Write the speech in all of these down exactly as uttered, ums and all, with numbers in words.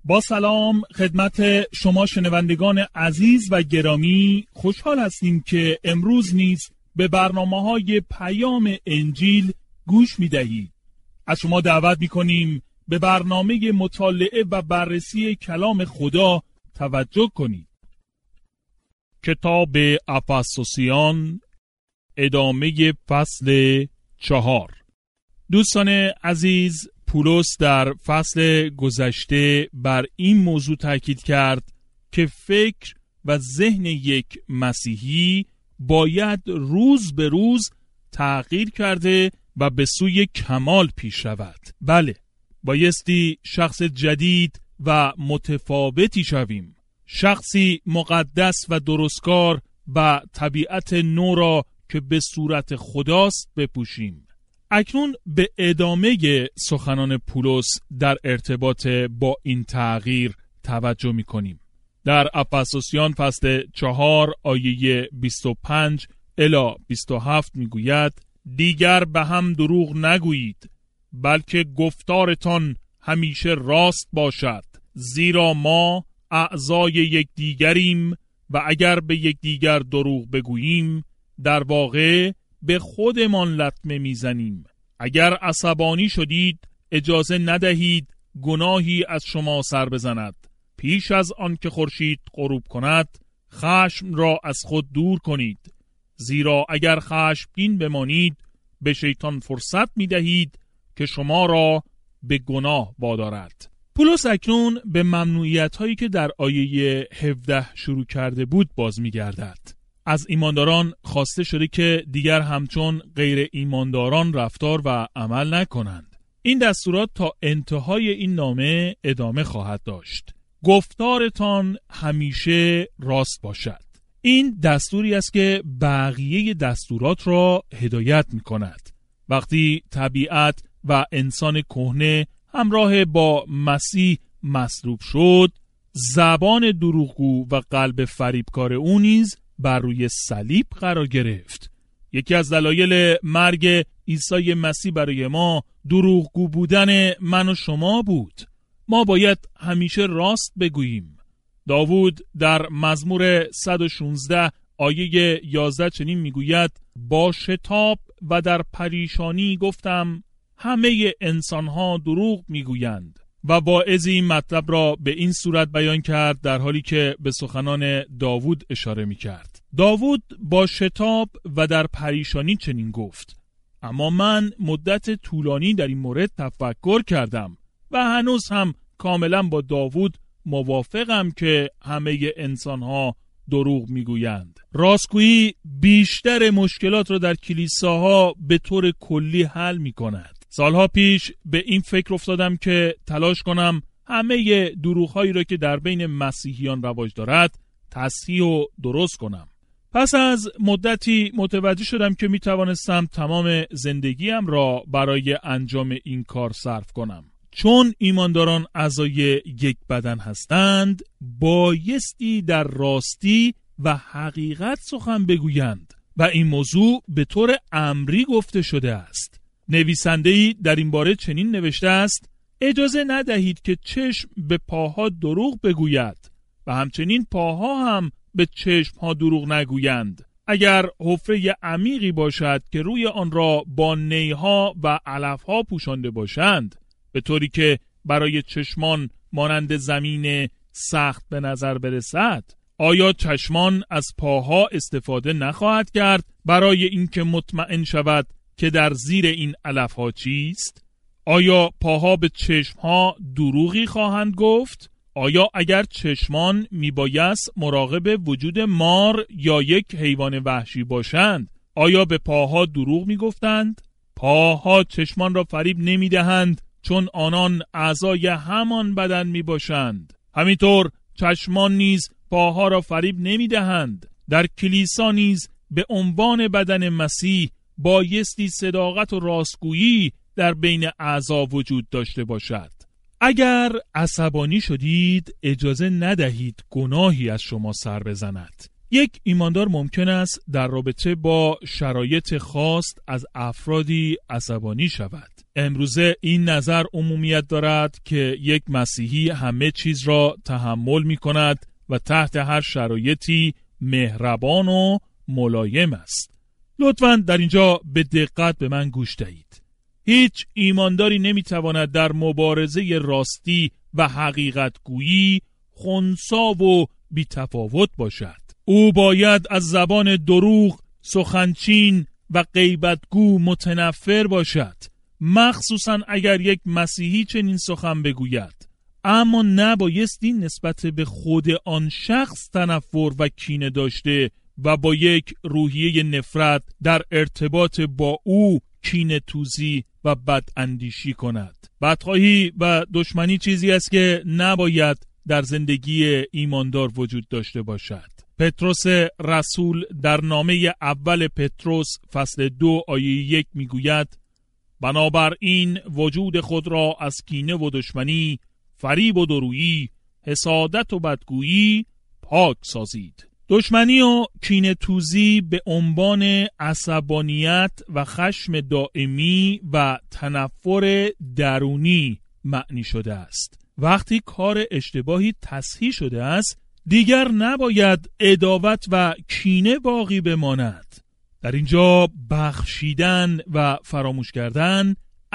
با سلام خدمت شما شنوندگان عزیز و گرامی، خوشحال هستیم که امروز نیز به برنامه‌های پیام انجیل گوش می‌دهید. از شما دعوت می‌کنیم به برنامه مطالعه و بررسی کلام خدا توجه کنید. کتاب افسوسیان، ادامه فصل چهار. دوستان عزیز، پولس در فصل گذشته بر این موضوع تاکید کرد که فکر و ذهن یک مسیحی باید روز به روز تغییر کرده و به سوی کمال پیش رود. بله، بایستی شخص جدید و متفاوتی شویم، شخصی مقدس و درستکار و طبیعت نو را که به صورت خداست بپوشیم. اکنون به ادامه سخنان پولس در ارتباط با این تغییر توجه می کنیم. در افسوسیان فصل چهار آیه بیست و پنج الی بیست و هفت می گوید: دیگر به هم دروغ نگویید، بلکه گفتارتان همیشه راست باشد، زیرا ما اعضای یکدیگریم و اگر به یکدیگر دروغ بگوییم در واقع به خودمان لطمه میزنیم. اگر عصبانی شدید اجازه ندهید گناهی از شما سر بزند. پیش از آن که خورشید غروب کند خشم را از خود دور کنید، زیرا اگر خشمگین بمانید به شیطان فرصت میدهید که شما را به گناه وادارد. پولس اکنون به ممنوعیت هایی که در آیه هفده شروع کرده بود باز میگردد. از ایمانداران خواسته شده که دیگر همچون غیر ایمانداران رفتار و عمل نکنند. این دستورات تا انتهای این نامه ادامه خواهد داشت. گفتارتان همیشه راست باشد. این دستوری است که بقیه دستورات را هدایت می کند. وقتی طبیعت و انسان کهنه همراه با مسیح مصلوب شد، زبان دروغگو و قلب فریبکار او نیز بر روی صلیب قرار گرفت. یکی از دلایل مرگ عیسی مسیح برای ما دروغگو بودن من و شما بود. ما باید همیشه راست بگوییم. داوود در مزمور صد و شانزده آیه یازده چنین میگوید: با شتاب و در پریشانی گفتم همه انسانها دروغ میگویند. و واعظ این مطلب را به این صورت بیان کرد در حالی که به سخنان داوود اشاره می کرد. داوود با شتاب و در پریشانی چنین گفت: اما من مدت طولانی در این مورد تفکر کردم و هنوز هم کاملا با داوود موافقم که همه انسانها دروغ میگویند. راستگویی بیشتر مشکلات را در کلیساها به طور کلی حل می کند. سالها پیش به این فکر افتادم که تلاش کنم همه دروغ‌هایی را که در بین مسیحیان رواج دارد تصحیح و درست کنم. پس از مدتی متوجه شدم که می توانستم تمام زندگیم را برای انجام این کار صرف کنم. چون ایمانداران اعضای یک بدن هستند، بایستی در راستی و حقیقت سخن بگویند و این موضوع به طور امری گفته شده است. نویسنده‌ای در این باره چنین نوشته است: اجازه ندهید که چشم به پاها دروغ بگوید و همچنین پاها هم به چشمها دروغ نگویند. اگر حفره عمیقی باشد که روی آن را با نیها و علفها پوشانده باشند، به طوری که برای چشمان مانند زمین سخت به نظر برسد، آیا چشمان از پاها استفاده نخواهد کرد برای اینکه مطمئن شود که در زیر این علفها چیست؟ آیا پاها به چشمها دروغی خواهند گفت؟ آیا اگر چشمان میبایست مراقب وجود مار یا یک حیوان وحشی باشند، آیا به پاها دروغ میگفتند؟ پاها چشمان را فریب نمیدهند، چون آنان اعضای همان بدن میباشند. همینطور چشمان نیز پاها را فریب نمیدهند. در کلیسا نیز به عنوان بدن مسیح بایستی صداقت و راستگویی در بین اعضا وجود داشته باشد. اگر عصبانی شدید اجازه ندهید گناهی از شما سر بزند. یک ایماندار ممکن است در رابطه با شرایط خاص از افرادی عصبانی شود. امروزه این نظر عمومیت دارد که یک مسیحی همه چیز را تحمل می کند و تحت هر شرایطی مهربان و ملایم است. لطفاً در اینجا به دقت به من گوش دهید. هیچ ایمانداری نمی تواند در مبارزه راستی و حقیقت گویی خنثی و بی تفاوت باشد. او باید از زبان دروغ، سخنچین و غیبتگو متنفر باشد، مخصوصاً اگر یک مسیحی چنین سخن بگوید. اما نبایستی نسبت به خود آن شخص تنفر و کینه داشته و با یک روحیه نفرت در ارتباط با او کینه توزی و بداندیشی کند. بدخواهی و دشمنی چیزی است که نباید در زندگی ایماندار وجود داشته باشد. پتروس رسول در نامه اول پتروس فصل دو آیه یک میگوید: بنابراین وجود خود را از کینه و دشمنی، فریب و درویی، حسادت و بدگویی پاک سازید. دشمنی و کینه توزی به عنوان عصبانیت و خشم دائمی و تنفر درونی معنی شده است. وقتی کار اشتباهی تصحیح شده است، دیگر نباید عداوت و کینه باقی بماند. در اینجا بخشیدن و فراموش کردن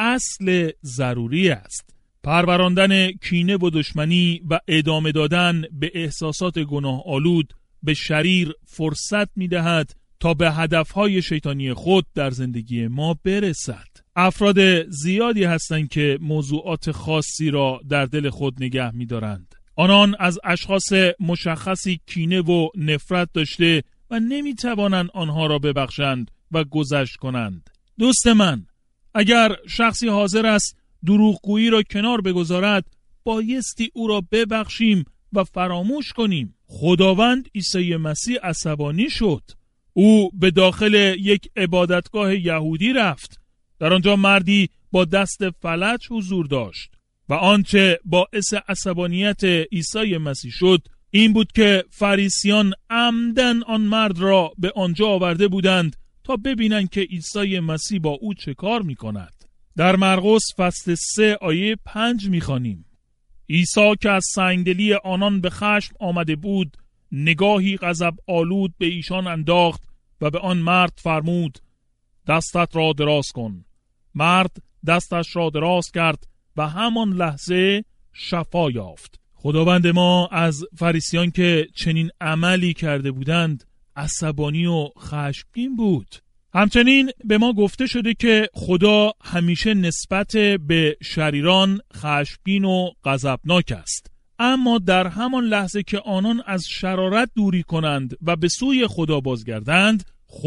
اصل ضروری است. پروراندن کینه و دشمنی و ادامه دادن به احساسات گناه آلود به شریر فرصت می دهد تا به هدفهای شیطانی خود در زندگی ما برسد. افراد زیادی هستند که موضوعات خاصی را در دل خود نگه می دارند. آنان از اشخاص مشخصی کینه و نفرت داشته و نمی توانند آنها را ببخشند و گذشت کنند. دوست من، اگر شخصی حاضر است دروغگویی را کنار بگذارد، بایستی او را ببخشیم و فراموش کنیم. خداوند عیسی مسیح عصبانی شد. او به داخل یک عبادتگاه یهودی رفت. در آنجا مردی با دست فلج حضور داشت و آنچه باعث عصبانیت عیسی مسیح شد این بود که فریسیان عمدن آن مرد را به آنجا آورده بودند تا ببینند که عیسی مسیح با او چه کار می کند. در مرقس فصل سه آیه پنج می خوانیم: عیسی که از سنگدلی آنان به خشم آمده بود، نگاهی غضب آلود به ایشان انداخت و به آن مرد فرمود: دستت را دراز کن. مرد دستش را دراز کرد و همان لحظه شفا یافت. خداوند ما از فریسیان که چنین عملی کرده بودند عصبانی و خشمگین بود. همچنین به ما گفته شده که خدا همیشه نسبت به شریران خشمگین و غضبناک است، اما در همان لحظه که آنان از شرارت دوری کنند و به سوی خدا بازگردند،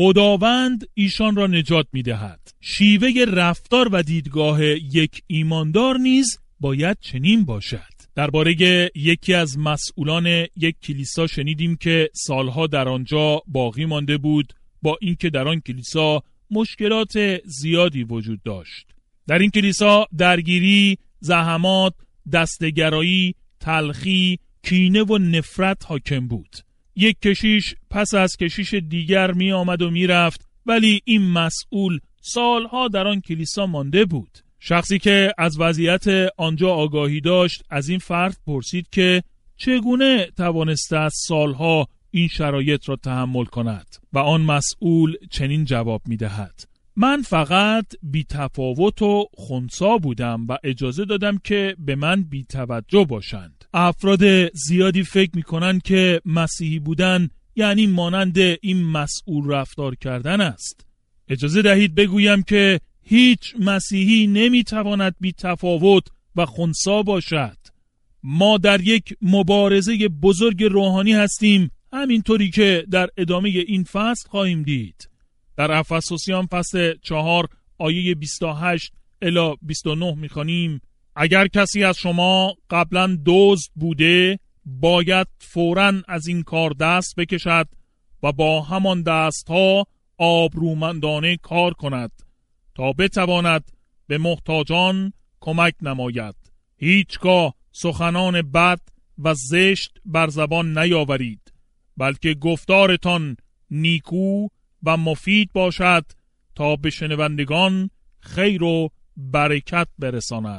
خداوند ایشان را نجات می دهد. شیوه رفتار و دیدگاه یک ایماندار نیز باید چنین باشد. درباره یکی از مسئولان یک کلیسا شنیدیم که سالها در آنجا باقی مانده بود، با اینکه در آن کلیسا مشکلات زیادی وجود داشت. در این کلیسا درگیری، زحمات، دستگرایی، تلخی، کینه و نفرت حاکم بود. یک کشیش پس از کشیش دیگر می آمد و می رفت، ولی این مسئول سالها در آن کلیسا مانده بود. شخصی که از وضعیت آنجا آگاهی داشت از این فرد پرسید که چگونه توانسته از سالها این شرایط را تحمل کند و آن مسئول چنین جواب می دهد: من فقط بی تفاوت و خنثی بودم و اجازه دادم که به من بی توجه باشند. افراد زیادی فکر می کنند که مسیحی بودن یعنی مانند این مسئول رفتار کردن است. اجازه دهید بگویم که هیچ مسیحی نمی تواند بی تفاوت و خنثی باشد. ما در یک مبارزه بزرگ روحانی هستیم، همینطوری که در ادامه این فصل خواهیم دید. در افسوسیان فصل چهار آیه بیست و هشت الی بیست و نه می‌خوانیم: اگر کسی از شما قبلا دزد بوده، باید فوراً از این کار دست بکشد و با همان دستها آبرومندانه کار کند تا بتواند به محتاجان کمک نماید. هیچگاه سخنان بد و زشت بر زبان نیاورید، بلکه گفتارتان نیکو و مفید باشد تا به شنوندگان خیر و برکت برساند.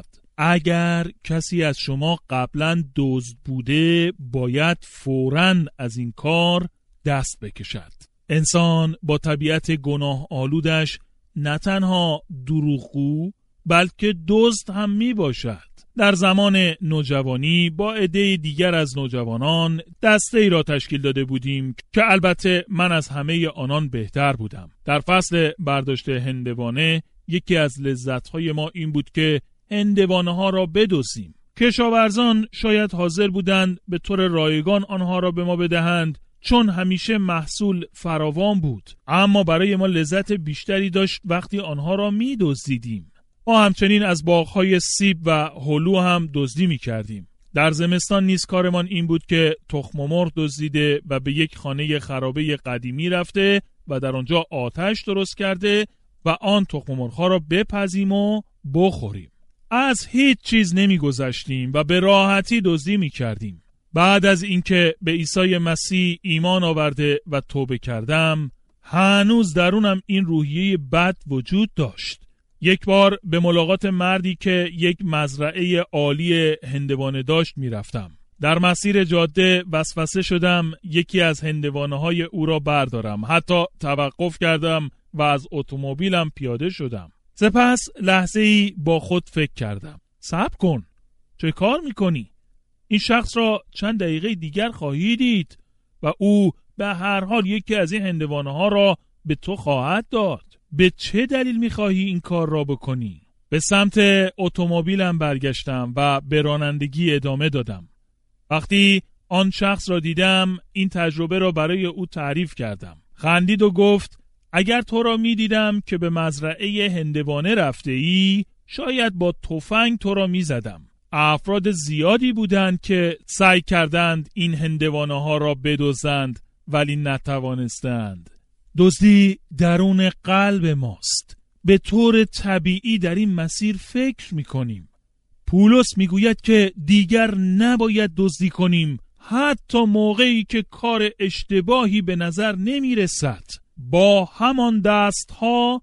اگر کسی از شما قبلا دزد بوده باید فوراً از این کار دست بکشد. انسان با طبیعت گناه آلودش نه تنها دروغگو بلکه دزد هم می باشد. در زمان نوجوانی با عده دیگر از نوجوانان دسته ای را تشکیل داده بودیم که البته من از همه آنان بهتر بودم. در فصل برداشت هندوانه یکی از لذت‌های ما این بود که هندوانه ها را بدزدیم. کشاورزان شاید حاضر بودند به طور رایگان آنها را به ما بدهند چون همیشه محصول فراوان بود، اما برای ما لذت بیشتری داشت وقتی آنها را می دزدیدیم. ما همچنین از باغ‌های سیب و هلو هم دزدی می کردیم. در زمستان نیز کارمان این بود که تخم مرغ دزدیده و به یک خانه خرابه قدیمی رفته و در آنجا آتش درست کرده و آن تخم مرغ‌ها را بپزیم و بخوریم. از هیچ چیز نمی گذشتیم و به راحتی دزدی می کردیم. بعد از اینکه به عیسی مسیح ایمان آورده و توبه کردم، هنوز درونم این روحیه بد وجود داشت. یک بار به ملاقات مردی که یک مزرعه عالی هندوانه داشت می رفتم. در مسیر جاده وسوسه شدم یکی از هندوانه های او را بردارم. حتی توقف کردم و از اتومبیلم پیاده شدم. سپس لحظه‌ای با خود فکر کردم. صبر کن، چه کار میکنی؟ این شخص را چند دقیقه دیگر خواهی دید و او به هر حال یکی از این هندوانه ها را به تو خواهد داد. به چه دلیل میخواهی این کار را بکنی؟ به سمت اتومبیلم برگشتم و به رانندگی ادامه دادم. وقتی آن شخص را دیدم این تجربه را برای او تعریف کردم. خندید و گفت اگر تو را می دیدم که به مزرعه هندوانه رفته ای شاید با تفنگ تو را می زدم. افراد زیادی بودند که سعی کردند این هندوانه ها را بدزدند ولی نتوانستند. دزدی درون قلب ماست. به طور طبیعی در این مسیر فکر می کنیم. پولس می گوید که دیگر نباید دزدی کنیم حتی موقعی که کار اشتباهی به نظر نمی رسد. با همان دستها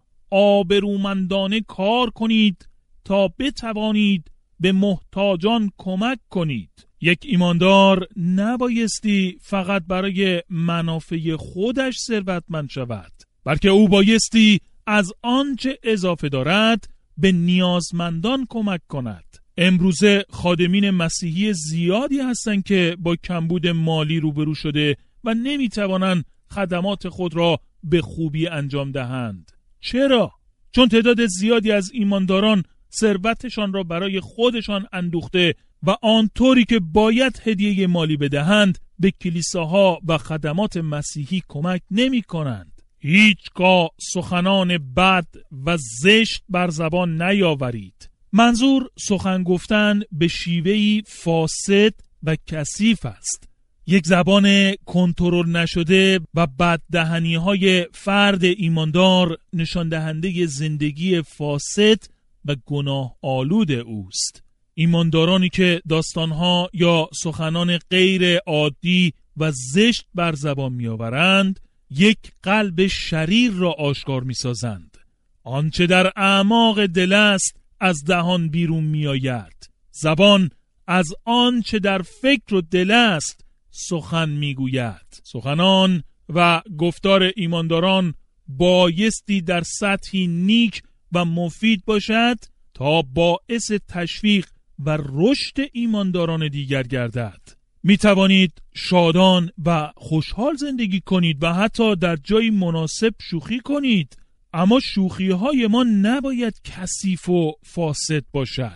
آبرومندانه کار کنید تا بتوانید به محتاجان کمک کنید. یک ایماندار نبایستی فقط برای منافع خودش ثروتمند شود، بلکه او بایستی از آنچه اضافه دارد به نیازمندان کمک کند. امروزه خادمین مسیحی زیادی هستند که با کمبود مالی روبرو شده و نمیتوانند خدمات خود را به خوبی انجام دهند. چرا؟ چون تعداد زیادی از ایمانداران ثروتشان را برای خودشان اندوخته و آنطوری که باید هدیه مالی بدهند به کلیساها و خدمات مسیحی کمک نمی کنند. هیچگاه سخنان بد و زشت بر زبان نیاورید. منظور سخن گفتن به شیوهی فاسد و کثیف است. یک زبان کنترل نشده و بددهنی های فرد ایماندار نشان دهنده زندگی فاسد و گناه آلود اوست. ایماندارانی که داستانها یا سخنان غیر عادی و زشت بر زبان میآورند یک قلب شریر را آشکار میسازند. آنچه در اعماق دل است از دهان بیرون میآید. زبان از آنچه در فکر و دل است سخن میگوید. سخنان و گفتار ایمانداران بایستی در سطحی نیک و مفید باشد تا باعث تشویق و رشد ایمانداران دیگر گردد. می توانید شادان و خوشحال زندگی کنید و حتی در جایی مناسب شوخی کنید، اما شوخی های ما نباید کثیف و فاسد باشد.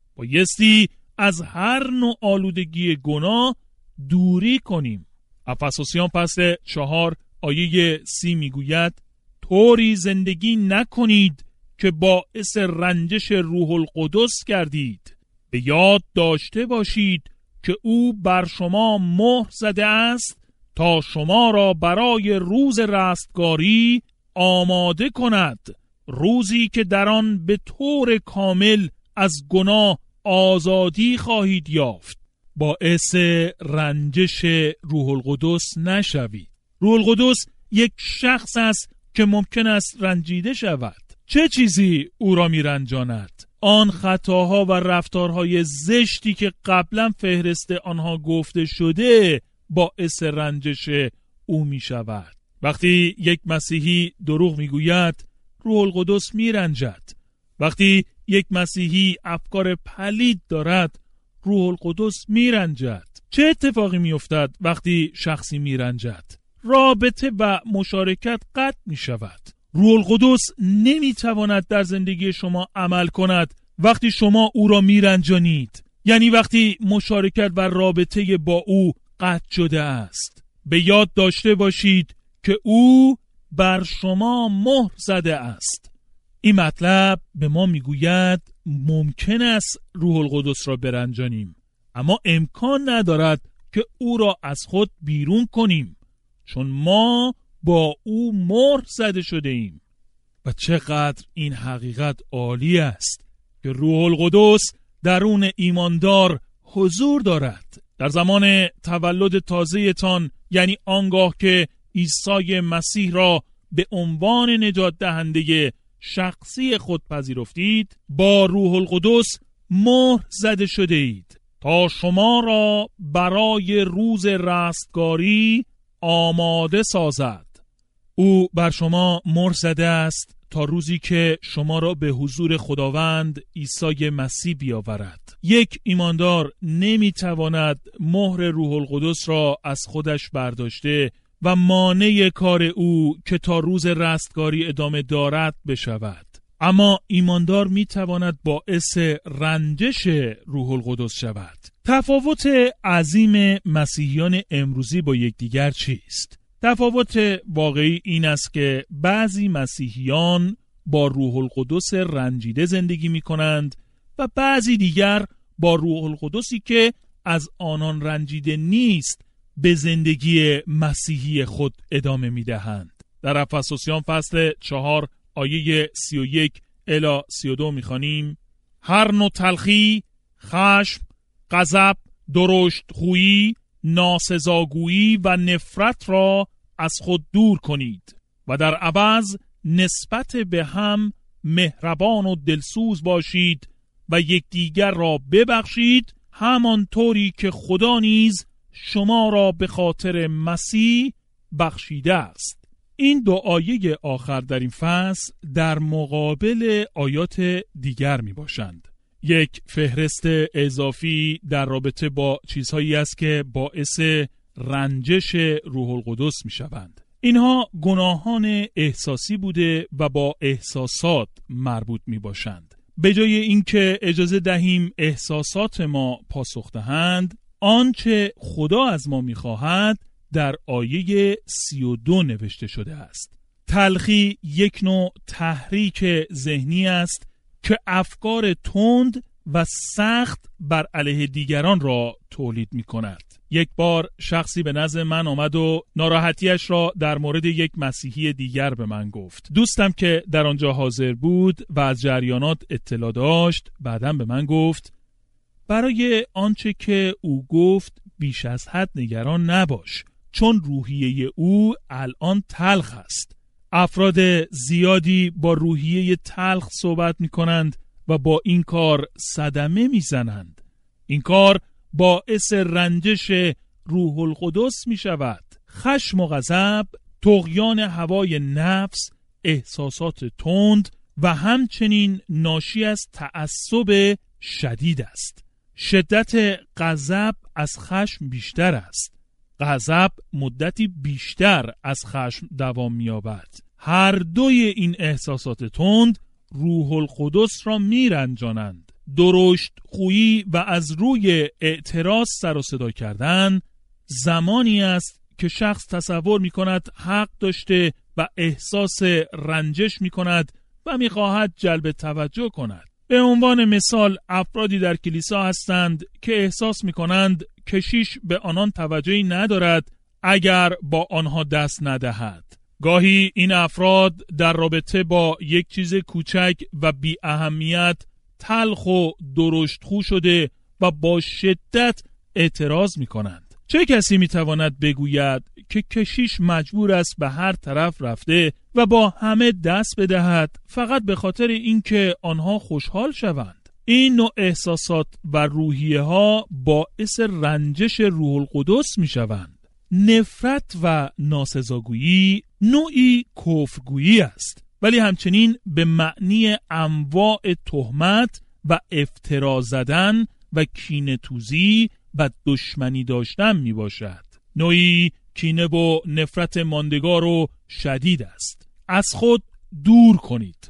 بایستی از هر نوع آلودگی گناه دوری کنیم. افسوسیان فصل چهار آیه سی می گوید طوری زندگی نکنید که باعث رنجش روح القدس گردید. به یاد داشته باشید که او بر شما مهر زده است تا شما را برای روز رستگاری آماده کند، روزی که در آن به طور کامل از گناه آزادی خواهید یافت. باعث رنجش روح القدس نشوید. روح القدس یک شخص است که ممکن است رنجیده شود. چه چیزی او را میرنجاند؟ آن خطاها و رفتارهای زشتی که قبلا فهرست آنها گفته شده باعث رنجش او می شود. وقتی یک مسیحی دروغ می گوید، روح القدس می رنجد. وقتی یک مسیحی افکار پلید دارد، روح القدس می رنجد. چه اتفاقی می افتد وقتی شخصی می رنجد؟ رابطه و مشارکت قطع می شود. روح القدس نمی تواند در زندگی شما عمل کند وقتی شما او را می رنجانید، یعنی وقتی مشارکت و رابطه با او قطع شده است. به یاد داشته باشید که او بر شما مهر زده است. این مطلب به ما می گوید ممکن است روح القدس را برنجانیم، اما امکان ندارد که او را از خود بیرون کنیم، چون ما با او مهر زده شده ایم. و چقدر این حقیقت عالی است که روح القدس درون ایماندار حضور دارد. در زمان تولد تازه‌تان، یعنی آنگاه که عیسی مسیح را به عنوان نجات دهنده شخصی خود پذیرفتید، با روح القدس مهر زده شده اید تا شما را برای روز رستگاری آماده سازد. او بر شما مهر زده است تا روزی که شما را به حضور خداوند عیسی مسیح بیاورد. یک ایماندار نمیتواند مهر روح القدس را از خودش برداشته و مانع کار او که تا روز رستگاری ادامه دارد بشود. اما ایماندار میتواند باعث رنجش روح القدس شود. تفاوت عظیم مسیحیان امروزی با یکدیگر چیست؟ تفاوت واقعی این است که بعضی مسیحیان با روح القدس رنجیده زندگی می کنند و بعضی دیگر با روح القدسی که از آنان رنجیده نیست به زندگی مسیحی خود ادامه می دهند. در افسوسیان فصل چهار آیه سی و یک الی سی و دو می خوانیم: هر نوع تلخی، خشم، غضب، درشت خویی، ناسزاگویی و نفرت را از خود دور کنید و در عوض نسبت به هم مهربان و دلسوز باشید و یکدیگر را ببخشید، همانطوری که خدا نیز شما را به خاطر مسیح بخشیده است. این دو آیه آخر در این فصل در مقابل آیات دیگر می باشند. یک فهرست اضافی در رابطه با چیزهایی است که باعث رنجش روح القدس می شوند. اینها گناهان احساسی بوده و با احساسات مربوط می باشند. به جای اینکه اجازه دهیم احساسات ما پاسخ دهند، آنچه خدا از ما می خواهد در آیه سی و دو نوشته شده است. تلخی یک نوع تحریک ذهنی است که افکار تند و سخت بر علیه دیگران را تولید می کند. یک بار شخصی به نزد من آمد و ناراحتیش را در مورد یک مسیحی دیگر به من گفت. دوستم که در آنجا حاضر بود و از جریانات اطلاع داشت بعداً به من گفت: برای آنچه که او گفت بیش از حد نگران نباش، چون روحیه او الان تلخ است. افراد زیادی با روحیه تلخ صحبت می کنند و با این کار صدمه می زنند. این کار باعث رنجش روح القدس می شود. خشم و غضب، طغیان هوای نفس، احساسات تند و همچنین ناشی از تعصب شدید است. شدت غضب از خشم بیشتر است. غضب مدتی بیشتر از خشم دوام می‌یابد. هر دوی این احساسات تند روح القدس را می‌رنجانند. درشت خویی و از روی اعتراض سر و صدا کردن زمانی است که شخص تصور می‌کند حق داشته و احساس رنجش می‌کند و می‌خواهد جلب توجه کند. به عنوان مثال افرادی در کلیسا هستند که احساس می‌کنند کشیش به آنان توجهی ندارد اگر با آنها دست ندهد. گاهی این افراد در رابطه با یک چیز کوچک و بی اهمیت تلخ و درشتخو شده و با شدت اعتراض می کنند. چه کسی میتواند بگوید که کشیش مجبور است به هر طرف رفته و با همه دست بدهد فقط به خاطر اینکه آنها خوشحال شوند؟ این نوع احساسات و روحیه ها باعث رنجش روح القدس می شوند. نفرت و ناسزاگویی نوعی کفرگویی است، ولی همچنین به معنی انواع تهمت و افترا زدن و کینه توزی و دشمنی داشتن می باشد. نوعی کینه و نفرت ماندگار و شدید است. از خود دور کنید.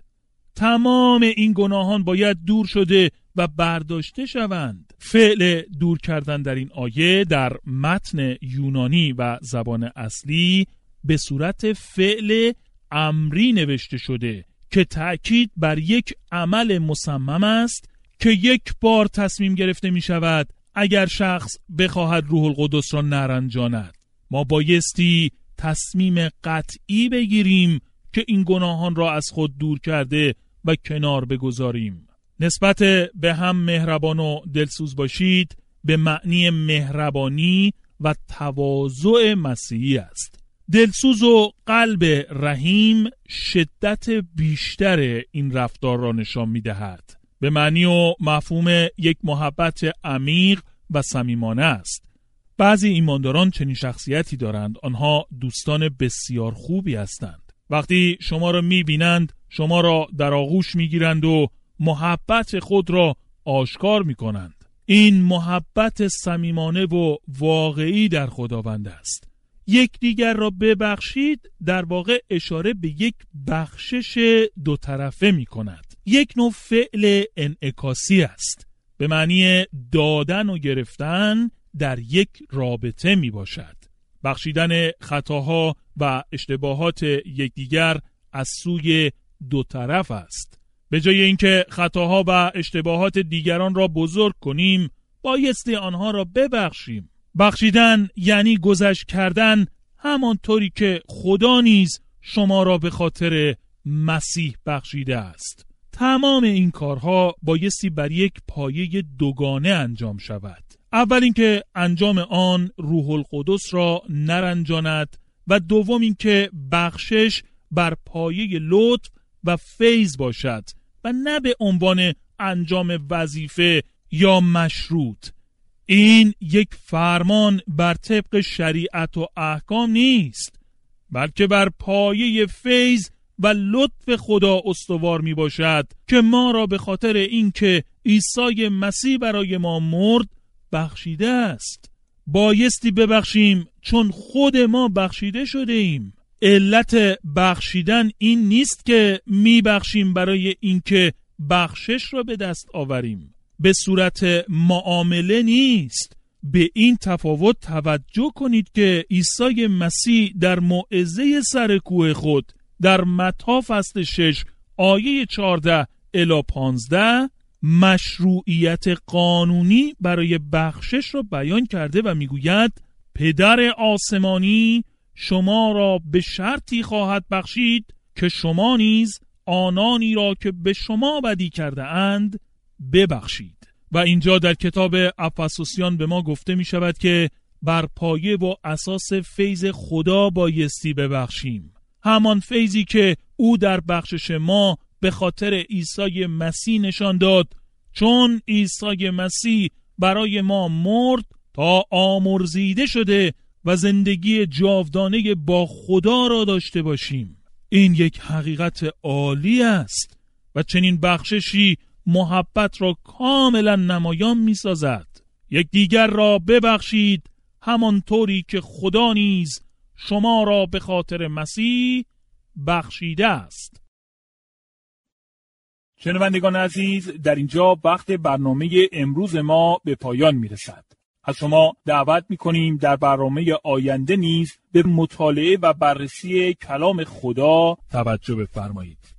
تمام این گناهان باید دور شده و برداشته شوند. فعل دور کردن در این آیه در متن یونانی و زبان اصلی به صورت فعل امری نوشته شده که تأکید بر یک عمل مصمم است که یک بار تصمیم گرفته می شود اگر شخص بخواهد روح القدس را نرنجاند. ما بایستی تصمیم قطعی بگیریم که این گناهان را از خود دور کرده و کنار بگذاریم. نسبت به هم مهربان و دلسوز باشید به معنی مهربانی و تواضع مسیحی است. دلسوز و قلب رحیم شدت بیشتر این رفتار را نشان می دهد. به معنی و مفهوم یک محبت عمیق و صمیمانه است. بعضی ایمانداران چنین شخصیتی دارند. آنها دوستان بسیار خوبی هستند. وقتی شما را می بینند شما را در آغوش می گیرند و محبت خود را آشکار می کنند. این محبت صمیمانه و واقعی در خداوند است. یک دیگر را ببخشید در واقع اشاره به یک بخشش دو طرفه می کند. یک نوع فعل انعکاسی است. به معنی دادن و گرفتن در یک رابطه می باشد. بخشیدن خطاها و اشتباهات یکدیگر از سوی دو طرف است. به جای اینکه خطاها و اشتباهات دیگران را بزرگ کنیم، بایستی آنها را ببخشیم. بخشیدن یعنی گذشت کردن، همانطوری که خدا نیز شما را به خاطر مسیح بخشیده است. تمام این کارها بایستی بر یک پایه دوگانه انجام شود. اول اینکه انجام آن روح القدس را نرنجاند و دوم اینکه بخشش بر پایه لطف و فیض باشد و نه به عنوان انجام وظیفه یا مشروط. این یک فرمان بر طبق شریعت و احکام نیست، بلکه بر پایه فیض و لطف خدا استوار می باشد که ما را به خاطر اینکه عیسی مسیح برای ما مرد بخشیده است. بایستی ببخشیم چون خود ما بخشیده شده ایم. علت بخشیدن این نیست که می بخشیم برای اینکه بخشش را به دست آوریم. به صورت معامله نیست. به این تفاوت توجه کنید که عیسی مسیح در موعظه سر کوه خود در متی فصل شش آیه چهارده الی پانزده مشروعیت قانونی برای بخشش را بیان کرده و میگوید پدر آسمانی شما را به شرطی خواهد بخشید که شما نیز آنانی را که به شما بدی کرده اند ببخشید. و اینجا در کتاب افسوسیان به ما گفته می شود که بر پایه و اساس فیض خدا بایستی ببخشیم. همان فیضی که او در بخشش ما به خاطر عیسی مسیح نشان داد، چون عیسی مسیح برای ما مرد تا آمرزیده شده و زندگی جاودانه با خدا را داشته باشیم. این یک حقیقت عالی است و چنین بخششی محبت را کاملا نمایان می سازد. یک دیگر را ببخشید همانطوری که خدا نیز شما را به خاطر مسیح بخشیده است. شنوندگان عزیز، در اینجا وقت برنامه امروز ما به پایان می رسد. از شما دعوت می کنیم در برنامه آینده نیز به مطالعه و بررسی کلام خدا توجه بفرمایید.